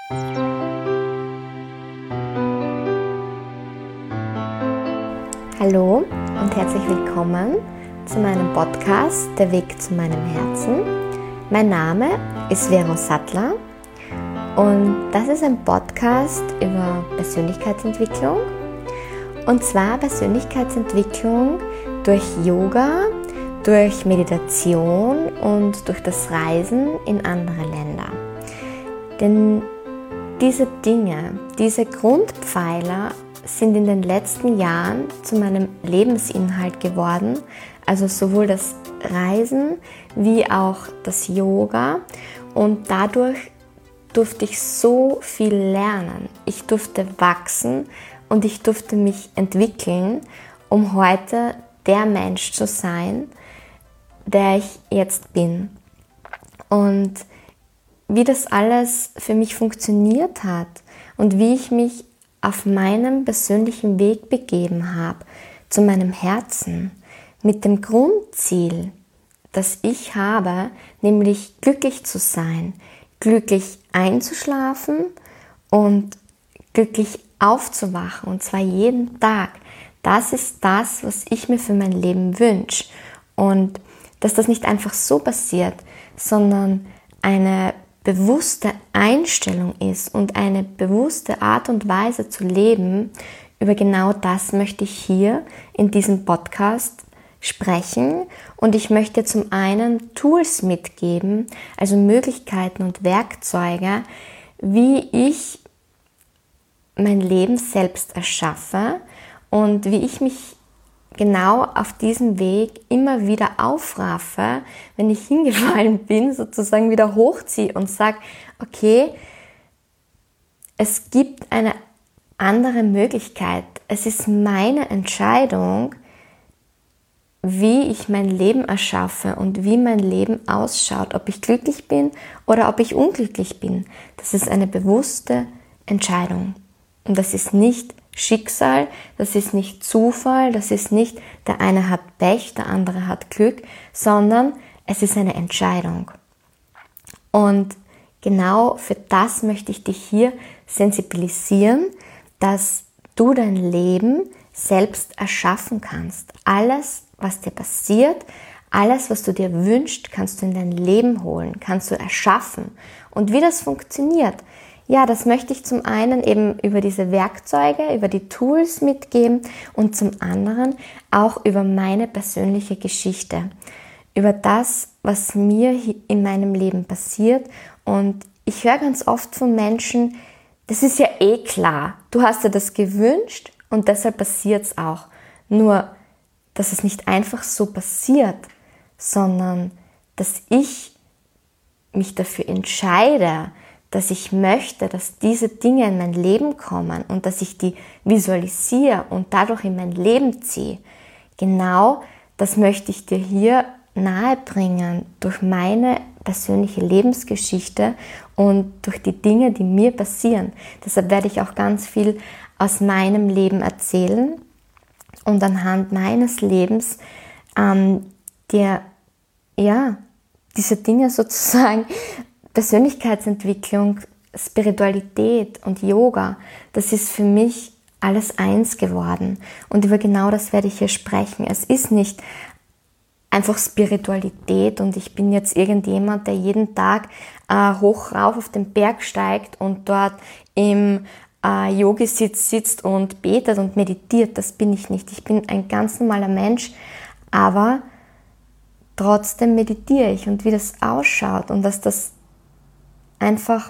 Hallo und herzlich willkommen zu meinem Podcast Der Weg zu meinem Herzen. Mein Name ist Vero Sattler und das ist ein Podcast über Persönlichkeitsentwicklung. Und zwar Persönlichkeitsentwicklung durch Yoga, durch Meditation und durch das Reisen in andere Länder. Denn diese Dinge, diese Grundpfeiler sind in den letzten Jahren zu meinem Lebensinhalt geworden. Also sowohl das Reisen wie auch das Yoga. Und dadurch durfte ich so viel lernen. Ich durfte wachsen und ich durfte mich entwickeln, um heute der Mensch zu sein, der ich jetzt bin. Und wie das alles für mich funktioniert hat und wie ich mich auf meinem persönlichen Weg begeben habe, zu meinem Herzen, mit dem Grundziel, das ich habe, nämlich glücklich zu sein, glücklich einzuschlafen und glücklich aufzuwachen, und zwar jeden Tag. Das ist das, was ich mir für mein Leben wünsche. Und dass das nicht einfach so passiert, sondern eine bewusste Einstellung ist und eine bewusste Art und Weise zu leben, über genau das möchte ich hier in diesem Podcast sprechen. Und ich möchte zum einen Tools mitgeben, also Möglichkeiten und Werkzeuge, wie ich mein Leben selbst erschaffe und wie ich mich genau auf diesem Weg immer wieder aufraffe, wenn ich hingefallen bin, sozusagen wieder hochziehe und sage, okay, es gibt eine andere Möglichkeit. Es ist meine Entscheidung, wie ich mein Leben erschaffe und wie mein Leben ausschaut, ob ich glücklich bin oder ob ich unglücklich bin. Das ist eine bewusste Entscheidung. Und das ist nicht Schicksal, das ist nicht Zufall, das ist nicht, der eine hat Pech, der andere hat Glück, sondern es ist eine Entscheidung. Und genau für das möchte ich dich hier sensibilisieren, dass du dein Leben selbst erschaffen kannst. Alles, was dir passiert, alles, was du dir wünschst, kannst du in dein Leben holen, kannst du erschaffen. Und wie das funktioniert, ja, das möchte ich zum einen eben über diese Werkzeuge, über die Tools mitgeben und zum anderen auch über meine persönliche Geschichte, über das, was mir in meinem Leben passiert. Und ich höre ganz oft von Menschen, das ist ja eh klar, du hast dir das gewünscht und deshalb passiert es auch. Nur, dass es nicht einfach so passiert, sondern dass ich mich dafür entscheide, dass ich möchte, dass diese Dinge in mein Leben kommen und dass ich die visualisiere und dadurch in mein Leben ziehe. Genau das möchte ich dir hier nahebringen durch meine persönliche Lebensgeschichte und durch die Dinge, die mir passieren. Deshalb werde ich auch ganz viel aus meinem Leben erzählen und anhand meines Lebens dir diese Dinge sozusagen Persönlichkeitsentwicklung, Spiritualität und Yoga, das ist für mich alles eins geworden. Und über genau das werde ich hier sprechen. Es ist nicht einfach Spiritualität und ich bin jetzt irgendjemand, der jeden Tag hoch rauf auf den Berg steigt und dort im Yogi-Sitz sitzt und betet und meditiert. Das bin ich nicht. Ich bin ein ganz normaler Mensch, aber trotzdem meditiere ich. Und wie das ausschaut und dass das einfach,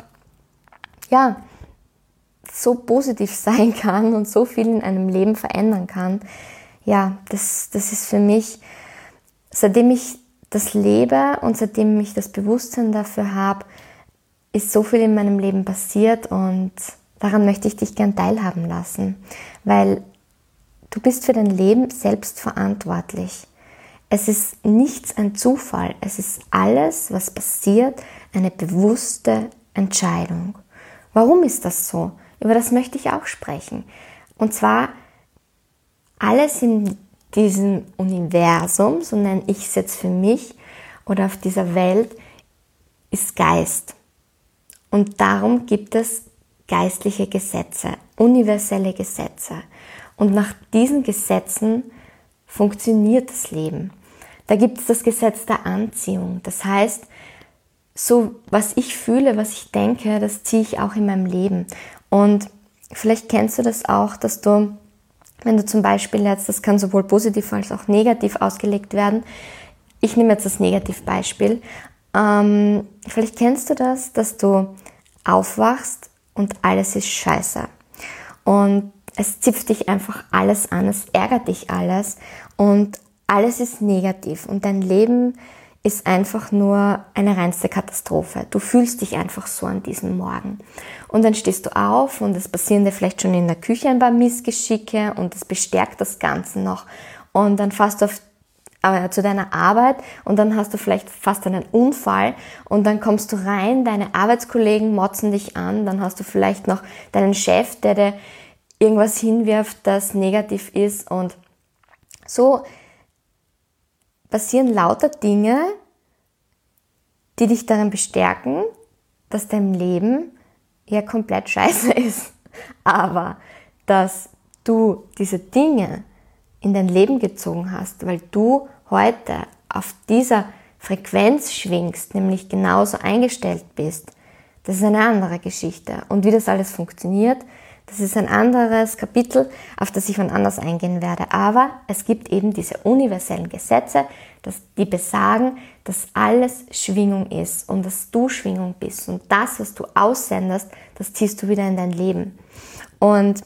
so positiv sein kann und so viel in einem Leben verändern kann. Ja, das ist für mich, seitdem ich das lebe und seitdem ich das Bewusstsein dafür habe, ist so viel in meinem Leben passiert und daran möchte ich dich gern teilhaben lassen, weil du bist für dein Leben selbst verantwortlich. Es ist nichts ein Zufall, es ist alles, was passiert, eine bewusste Entscheidung. Warum ist das so? Über das möchte ich auch sprechen. Und zwar, alles in diesem Universum, so nenne ich es jetzt für mich, oder auf dieser Welt, ist Geist. Und darum gibt es geistliche Gesetze, universelle Gesetze. Und nach diesen Gesetzen funktioniert das Leben. Da gibt es das Gesetz der Anziehung. Das heißt, so was ich fühle, was ich denke, das ziehe ich auch in meinem Leben. Und vielleicht kennst du das auch, dass du, wenn du zum Beispiel jetzt, das kann sowohl positiv als auch negativ ausgelegt werden. Ich nehme jetzt das Negativbeispiel. Vielleicht kennst du das, dass du aufwachst und alles ist scheiße. Und es zipft dich einfach alles an, es ärgert dich alles und alles ist negativ und dein Leben ist einfach nur eine reinste Katastrophe. Du fühlst dich einfach so an diesem Morgen. Und dann stehst du auf und es passieren dir vielleicht schon in der Küche ein paar Missgeschicke und das bestärkt das Ganze noch. Und dann fährst du zu deiner Arbeit und dann hast du vielleicht fast einen Unfall und dann kommst du rein, deine Arbeitskollegen motzen dich an, dann hast du vielleicht noch deinen Chef, der dir irgendwas hinwirft, das negativ ist und so passieren lauter Dinge, die dich darin bestärken, dass dein Leben ja komplett scheiße ist. Aber dass du diese Dinge in dein Leben gezogen hast, weil du heute auf dieser Frequenz schwingst, nämlich genauso eingestellt bist, das ist eine andere Geschichte. Und wie das alles funktioniert, das ist ein anderes Kapitel, auf das ich wann anders eingehen werde. Aber es gibt eben diese universellen Gesetze, die besagen, dass alles Schwingung ist und dass du Schwingung bist. Und das, was du aussendest, das ziehst du wieder in dein Leben. Und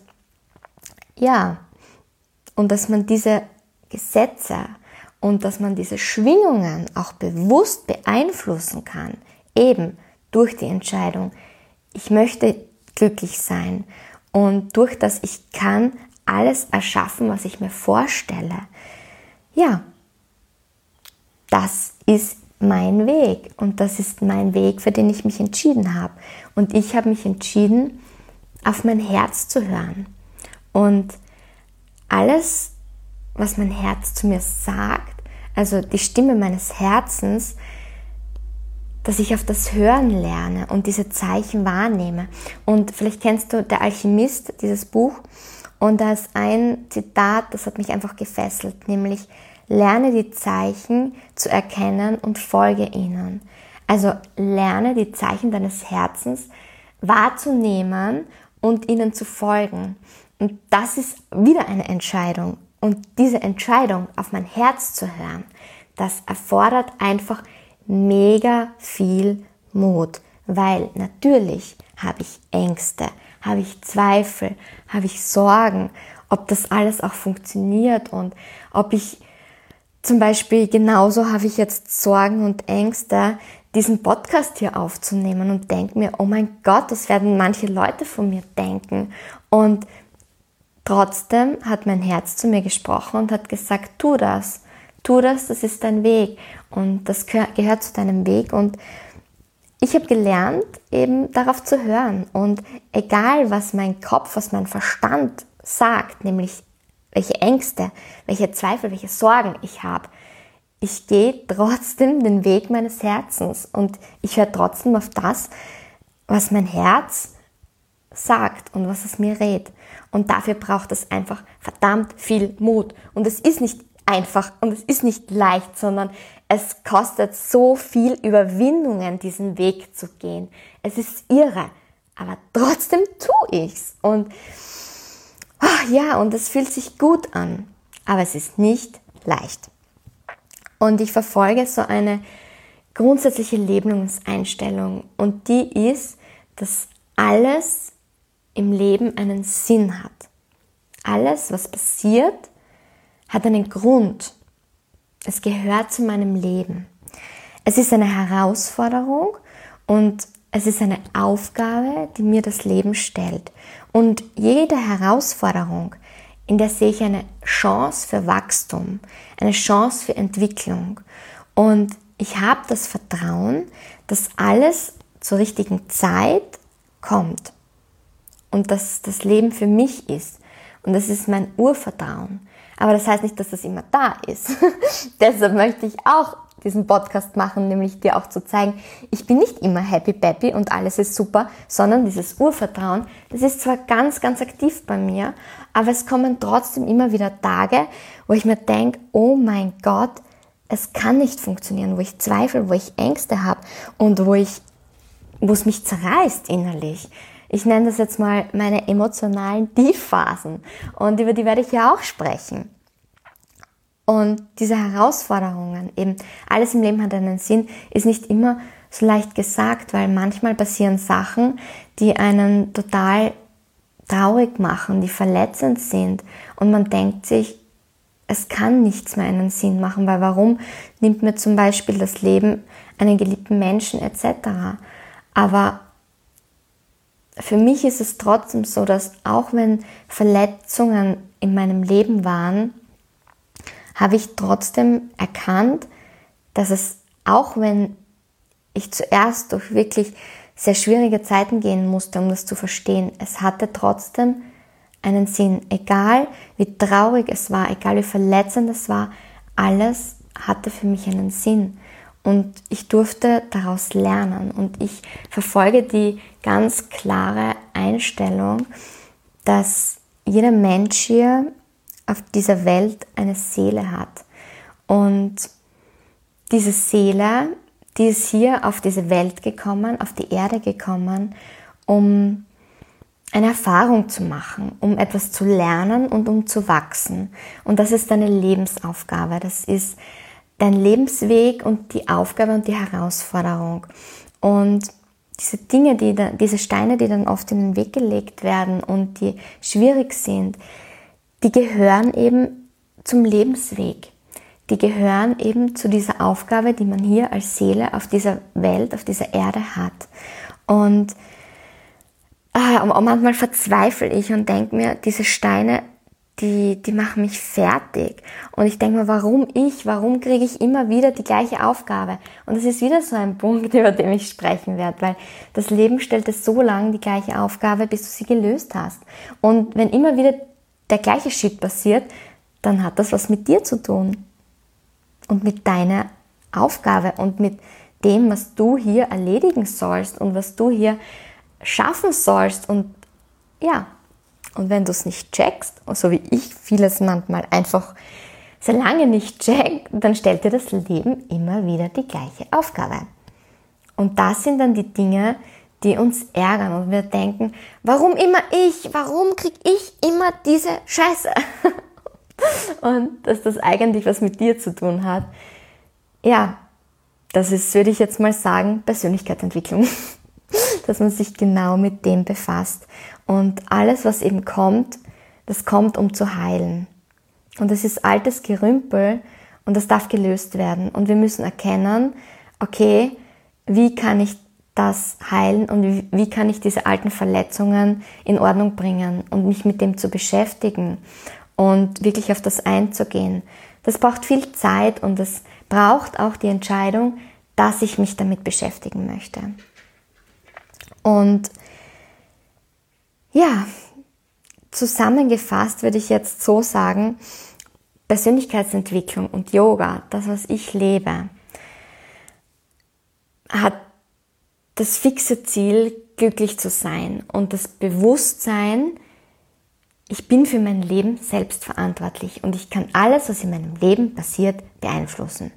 ja, und dass man diese Gesetze und dass man diese Schwingungen auch bewusst beeinflussen kann, eben durch die Entscheidung, ich möchte glücklich sein. Und durch das ich kann alles erschaffen, was ich mir vorstelle. Ja, das ist mein Weg und das ist mein Weg, für den ich mich entschieden habe. Und ich habe mich entschieden, auf mein Herz zu hören. Und alles, was mein Herz zu mir sagt, also die Stimme meines Herzens, dass ich auf das Hören lerne und diese Zeichen wahrnehme. Und vielleicht kennst du Der Alchemist, dieses Buch, und da ist ein Zitat, das hat mich einfach gefesselt, nämlich: Lerne die Zeichen zu erkennen und folge ihnen. Also lerne die Zeichen deines Herzens wahrzunehmen und ihnen zu folgen. Und das ist wieder eine Entscheidung. Und diese Entscheidung, auf mein Herz zu hören, das erfordert einfach mega viel Mut, weil natürlich habe ich Ängste, habe ich Zweifel, habe ich Sorgen, ob das alles auch funktioniert und ob ich zum Beispiel genauso habe ich jetzt Sorgen und Ängste, diesen Podcast hier aufzunehmen und denke mir, oh mein Gott, das werden manche Leute von mir denken. Und trotzdem hat mein Herz zu mir gesprochen und hat gesagt, tu das, das ist dein Weg und das gehört zu deinem Weg. Und ich habe gelernt, eben darauf zu hören und egal, was mein Kopf, was mein Verstand sagt, nämlich welche Ängste, welche Zweifel, welche Sorgen ich habe, ich gehe trotzdem den Weg meines Herzens und ich höre trotzdem auf das, was mein Herz sagt und was es mir rät. Und dafür braucht es einfach verdammt viel Mut. Und es ist nicht einfach und es ist nicht leicht, sondern es kostet so viel Überwindungen, diesen Weg zu gehen. Es ist irre, aber trotzdem tue ich's. Und ja, und es fühlt sich gut an, aber es ist nicht leicht. Und ich verfolge so eine grundsätzliche Lebenseinstellung und die ist, dass alles im Leben einen Sinn hat. Alles, was passiert, hat einen Grund. Es gehört zu meinem Leben. Es ist eine Herausforderung und es ist eine Aufgabe, die mir das Leben stellt. Und jede Herausforderung, in der sehe ich eine Chance für Wachstum, eine Chance für Entwicklung. Und ich habe das Vertrauen, dass alles zur richtigen Zeit kommt. Und dass das Leben für mich ist. Und das ist mein Urvertrauen. Aber das heißt nicht, dass das immer da ist. Deshalb möchte ich auch diesen Podcast machen, nämlich dir auch zu zeigen, ich bin nicht immer happy peppy und alles ist super, sondern dieses Urvertrauen, das ist zwar ganz, ganz aktiv bei mir, aber es kommen trotzdem immer wieder Tage, wo ich mir denke, oh mein Gott, es kann nicht funktionieren, wo ich zweifle, wo ich Ängste habe und wo es mich zerreißt innerlich. Ich nenne das jetzt mal meine emotionalen Tiefphasen und über die werde ich ja auch sprechen. Und diese Herausforderungen, eben alles im Leben hat einen Sinn, ist nicht immer so leicht gesagt, weil manchmal passieren Sachen, die einen total traurig machen, die verletzend sind und man denkt sich, es kann nichts mehr einen Sinn machen, weil warum nimmt mir zum Beispiel das Leben einen geliebten Menschen etc. Aber für mich ist es trotzdem so, dass auch wenn Verletzungen in meinem Leben waren, habe ich trotzdem erkannt, dass es, auch wenn ich zuerst durch wirklich sehr schwierige Zeiten gehen musste, um das zu verstehen, es hatte trotzdem einen Sinn. Egal wie traurig es war, egal wie verletzend es war, alles hatte für mich einen Sinn. Und ich durfte daraus lernen. Und ich verfolge die ganz klare Einstellung, dass jeder Mensch hier auf dieser Welt eine Seele hat. Und diese Seele, die ist hier auf diese Welt gekommen, auf die Erde gekommen, um eine Erfahrung zu machen, um etwas zu lernen und um zu wachsen. Und das ist deine Lebensaufgabe, das ist dein Lebensweg und die Aufgabe und die Herausforderung. Und diese Dinge, diese Steine, die dann oft in den Weg gelegt werden und die schwierig sind, die gehören eben zum Lebensweg. Die gehören eben zu dieser Aufgabe, die man hier als Seele auf dieser Welt, auf dieser Erde hat. Und manchmal verzweifle ich und denke mir, diese Steine, die machen mich fertig. Und ich denke mir, warum kriege ich immer wieder die gleiche Aufgabe? Und das ist wieder so ein Punkt, über den ich sprechen werde, weil das Leben stellt dir so lange die gleiche Aufgabe, bis du sie gelöst hast. Und wenn immer wieder der gleiche Shit passiert, dann hat das was mit dir zu tun. Und mit deiner Aufgabe und mit dem, was du hier erledigen sollst und was du hier schaffen sollst. Und ja, und wenn du es nicht checkst, so wie ich vieles manchmal einfach sehr lange nicht check, dann stellt dir das Leben immer wieder die gleiche Aufgabe. Und das sind dann die Dinge, die uns ärgern und wir denken, warum immer ich? Warum kriege ich immer diese Scheiße? Und dass das eigentlich was mit dir zu tun hat. Ja, das ist, würde ich jetzt mal sagen, Persönlichkeitsentwicklung. Dass man sich genau mit dem befasst. Und alles, was eben kommt, das kommt, um zu heilen. Und das ist altes Gerümpel und das darf gelöst werden. Und wir müssen erkennen, okay, wie kann ich das heilen und wie kann ich diese alten Verletzungen in Ordnung bringen und mich mit dem zu beschäftigen und wirklich auf das einzugehen. Das braucht viel Zeit und es braucht auch die Entscheidung, dass ich mich damit beschäftigen möchte. Und ja, zusammengefasst würde ich jetzt so sagen, Persönlichkeitsentwicklung und Yoga, das, was ich lebe, hat das fixe Ziel, glücklich zu sein und das Bewusstsein, ich bin für mein Leben selbst verantwortlich und ich kann alles, was in meinem Leben passiert, beeinflussen.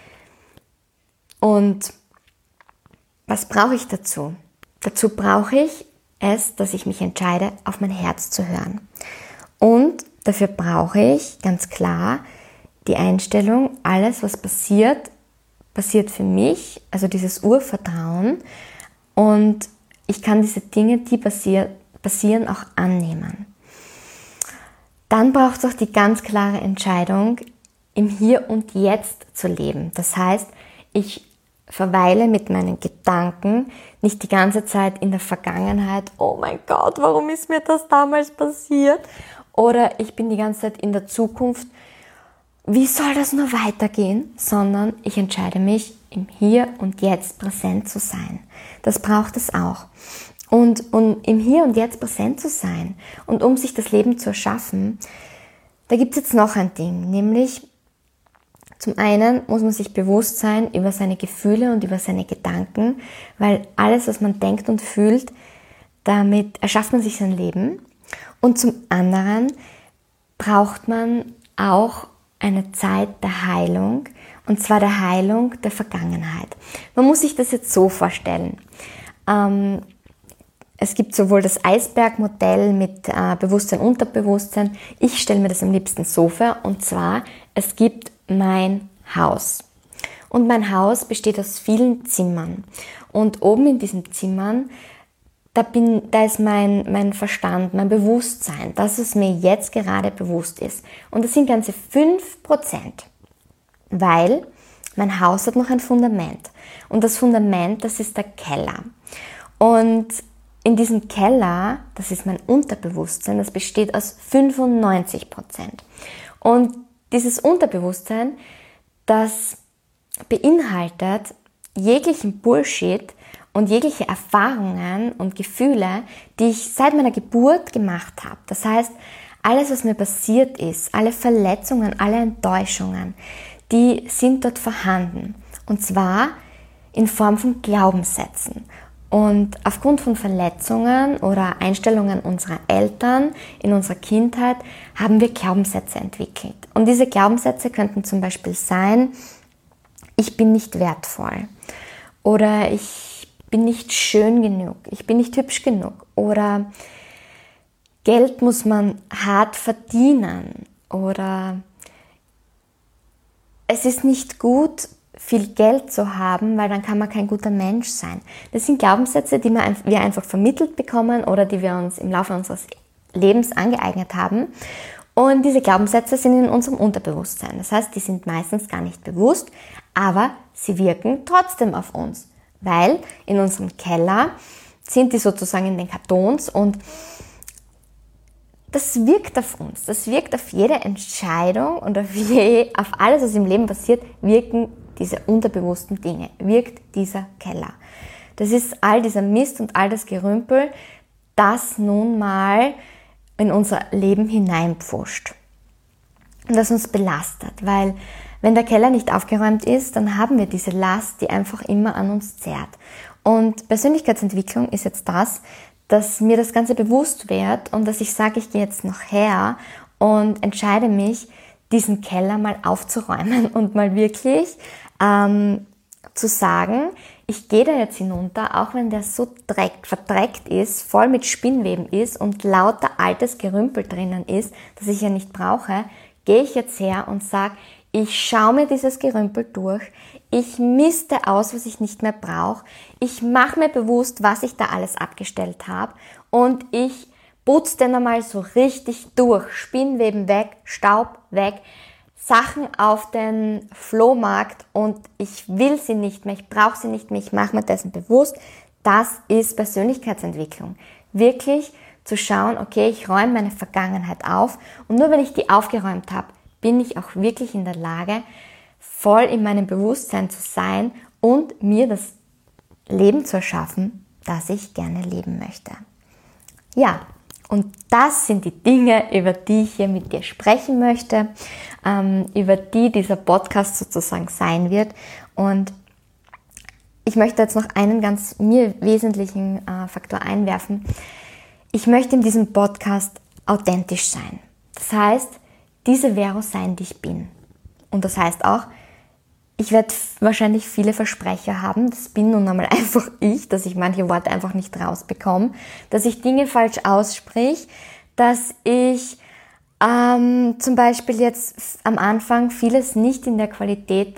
Und was brauche ich dazu? Dazu brauche ich es, dass ich mich entscheide, auf mein Herz zu hören. Und dafür brauche ich ganz klar die Einstellung, alles, was passiert, passiert für mich, also dieses Urvertrauen. Und ich kann diese Dinge, die passieren, auch annehmen. Dann braucht es auch die ganz klare Entscheidung, im Hier und Jetzt zu leben. Das heißt, ich verweile mit meinen Gedanken nicht die ganze Zeit in der Vergangenheit, oh mein Gott, warum ist mir das damals passiert? Oder ich bin die ganze Zeit in der Zukunft, wie soll das nur weitergehen? Sondern ich entscheide mich, im Hier und Jetzt präsent zu sein. Das braucht es auch. Und um im Hier und Jetzt präsent zu sein und um sich das Leben zu erschaffen, da gibt es jetzt noch ein Ding, nämlich Zum einen muss man sich bewusst sein über seine Gefühle und über seine Gedanken, weil alles, was man denkt und fühlt, damit erschafft man sich sein Leben. Und zum anderen braucht man auch eine Zeit der Heilung, und zwar der Heilung der Vergangenheit. Man muss sich das jetzt so vorstellen. Es gibt sowohl das Eisbergmodell mit Bewusstsein, Unterbewusstsein. Ich stelle mir das am liebsten so vor, und zwar, es gibt mein Haus. Und mein Haus besteht aus vielen Zimmern. Und oben in diesen Zimmern, da ist mein Verstand, mein Bewusstsein, das, was mir jetzt gerade bewusst ist. Und das sind ganze 5%, weil mein Haus hat noch ein Fundament. Und das Fundament, das ist der Keller. Und in diesem Keller, das ist mein Unterbewusstsein, das besteht aus 95%. Und dieses Unterbewusstsein, das beinhaltet jeglichen Bullshit und jegliche Erfahrungen und Gefühle, die ich seit meiner Geburt gemacht habe. Das heißt, alles, was mir passiert ist, alle Verletzungen, alle Enttäuschungen, die sind dort vorhanden. Und zwar in Form von Glaubenssätzen. Und aufgrund von Verletzungen oder Einstellungen unserer Eltern in unserer Kindheit haben wir Glaubenssätze entwickelt. Und diese Glaubenssätze könnten zum Beispiel sein: Ich bin nicht wertvoll, oder ich bin nicht schön genug, ich bin nicht hübsch genug, oder Geld muss man hart verdienen, oder es ist nicht gut, viel Geld zu haben, weil dann kann man kein guter Mensch sein. Das sind Glaubenssätze, die wir einfach vermittelt bekommen oder die wir uns im Laufe unseres Lebens angeeignet haben. Und diese Glaubenssätze sind in unserem Unterbewusstsein. Das heißt, die sind meistens gar nicht bewusst, aber sie wirken trotzdem auf uns, weil in unserem Keller sind die sozusagen in den Kartons, und das wirkt auf uns. Das wirkt auf jede Entscheidung und auf alles, was im Leben passiert, wirken diese unterbewussten Dinge, wirkt dieser Keller. Das ist all dieser Mist und all das Gerümpel, das nun mal in unser Leben hineinpfuscht und das uns belastet, weil wenn der Keller nicht aufgeräumt ist, dann haben wir diese Last, die einfach immer an uns zerrt. Und Persönlichkeitsentwicklung ist jetzt das, dass mir das Ganze bewusst wird und dass ich sage, ich gehe jetzt noch her und entscheide mich, diesen Keller mal aufzuräumen und mal wirklich zu sagen, ich gehe da jetzt hinunter, auch wenn der so verdreckt ist, voll mit Spinnweben ist und lauter altes Gerümpel drinnen ist, das ich ja nicht brauche, gehe ich jetzt her und sage, ich schaue mir dieses Gerümpel durch, ich miste aus, was ich nicht mehr brauche, ich mache mir bewusst, was ich da alles abgestellt habe, und ich putze den einmal so richtig durch, Spinnweben weg, Staub weg, Sachen auf den Flohmarkt, und ich will sie nicht mehr, ich brauche sie nicht mehr, ich mache mir dessen bewusst. Das ist Persönlichkeitsentwicklung. Wirklich zu schauen, okay, ich räume meine Vergangenheit auf, und nur wenn ich die aufgeräumt habe, bin ich auch wirklich in der Lage, voll in meinem Bewusstsein zu sein und mir das Leben zu erschaffen, das ich gerne leben möchte. Ja, und das sind die Dinge, über die ich hier mit dir sprechen möchte, über die dieser Podcast sozusagen sein wird. Und ich möchte jetzt noch einen ganz mir wesentlichen Faktor einwerfen. Ich möchte in diesem Podcast authentisch sein. Das heißt, diese Vero sein, die ich bin. Und das heißt auch, ich werde wahrscheinlich viele Versprecher haben, das bin nun einmal einfach ich, dass ich manche Worte einfach nicht rausbekomme, dass ich Dinge falsch aussprich, dass ich zum Beispiel jetzt am Anfang vieles nicht in der Qualität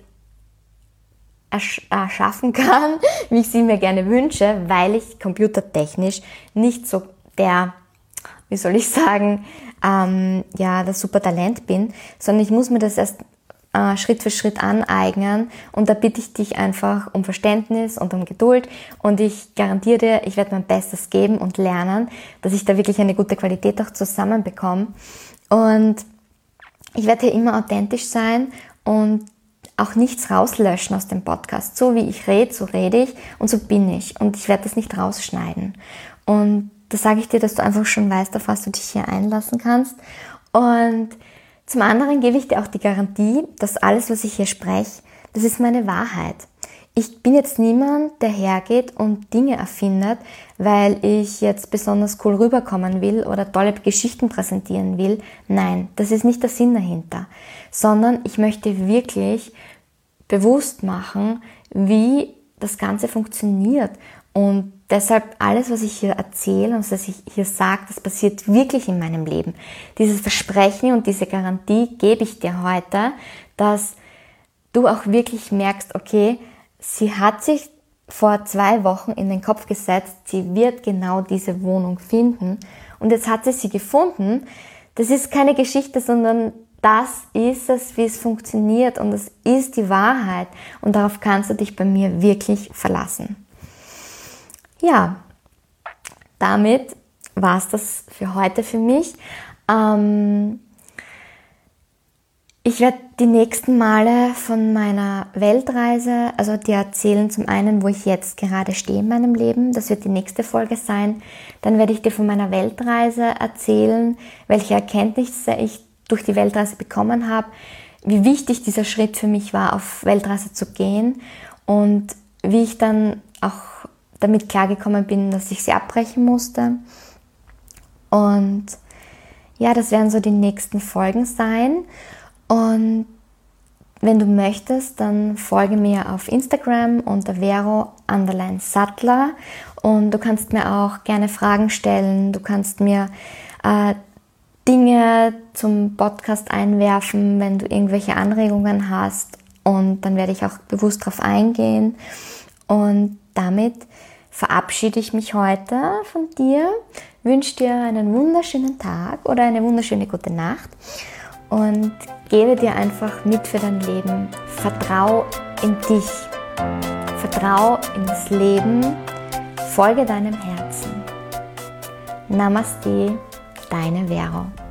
erschaffen kann, wie ich sie mir gerne wünsche, weil ich computertechnisch nicht so der, wie soll ich sagen, das super Talent bin, sondern ich muss mir das erst Schritt für Schritt aneignen, und da bitte ich dich einfach um Verständnis und um Geduld, und ich garantiere dir, ich werde mein Bestes geben und lernen, dass ich da wirklich eine gute Qualität auch zusammenbekomme, und ich werde hier immer authentisch sein und auch nichts rauslöschen aus dem Podcast. So wie ich rede, so rede ich, und so bin ich, und ich werde das nicht rausschneiden, und da sage ich dir, dass du einfach schon weißt, auf was du dich hier einlassen kannst. Und Zum anderen gebe ich dir auch die Garantie, dass alles, was ich hier spreche, das ist meine Wahrheit. Ich bin jetzt niemand, der hergeht und Dinge erfindet, weil ich jetzt besonders cool rüberkommen will oder tolle Geschichten präsentieren will. Nein, das ist nicht der Sinn dahinter, sondern ich möchte wirklich bewusst machen, wie das Ganze funktioniert. Und deshalb alles, was ich hier erzähle und was ich hier sage, das passiert wirklich in meinem Leben. Dieses Versprechen und diese Garantie gebe ich dir heute, dass du auch wirklich merkst, okay, sie hat sich vor 2 Wochen in den Kopf gesetzt, sie wird genau diese Wohnung finden und jetzt hat sie gefunden. Das ist keine Geschichte, sondern das ist es, wie es funktioniert und das ist die Wahrheit und darauf kannst du dich bei mir wirklich verlassen. Ja, damit war es das für heute für mich. Ich werde die nächsten Male von meiner Weltreise, also dir erzählen, zum einen, wo ich jetzt gerade stehe in meinem Leben, das wird die nächste Folge sein. Dann werde ich dir von meiner Weltreise erzählen, welche Erkenntnisse ich durch die Weltreise bekommen habe, wie wichtig dieser Schritt für mich war, auf Weltreise zu gehen und wie ich dann auch damit klargekommen bin, dass ich sie abbrechen musste. Und ja, das werden so die nächsten Folgen sein. Und wenn du möchtest, dann folge mir auf Instagram unter Vero_Sattler und du kannst mir auch gerne Fragen stellen. Du kannst mir Dinge zum Podcast einwerfen, wenn du irgendwelche Anregungen hast und dann werde ich auch bewusst darauf eingehen. Und damit verabschiede ich mich heute von dir, wünsche dir einen wunderschönen Tag oder eine wunderschöne gute Nacht und gebe dir einfach mit für dein Leben. Vertrau in dich, vertrau in das Leben, folge deinem Herzen. Namaste, deine Vero.